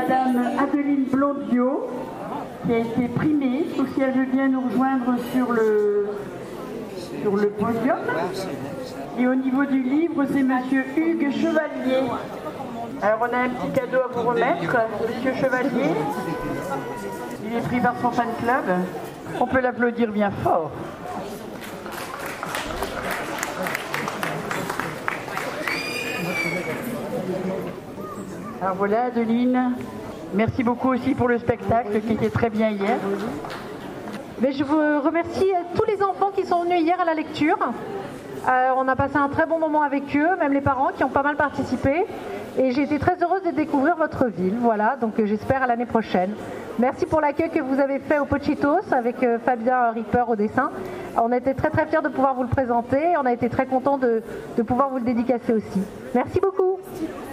Madame Adeline Blondiot, qui a été primée. Sauf si elle veut bien nous rejoindre sur le podium. Et au niveau du livre, c'est Monsieur Hugues Chevalier. Alors on a un petit cadeau à vous remettre, Monsieur Chevalier. Il est pris par son fan club. On peut l'applaudir bien fort. Alors voilà, Adeline, merci beaucoup aussi pour le spectacle qui était très bien hier. Mais je vous remercie tous les enfants qui sont venus hier à la lecture. On a passé un très bon moment avec eux, même les parents qui ont pas mal participé. Et j'ai été très heureuse de découvrir votre ville. Voilà, donc j'espère à l'année prochaine. Merci pour l'accueil que vous avez fait au Pochitos avec Fabien Ripper au dessin. On a été très très fiers de pouvoir vous le présenter. On a été très contents de pouvoir vous le dédicacer aussi. Merci beaucoup.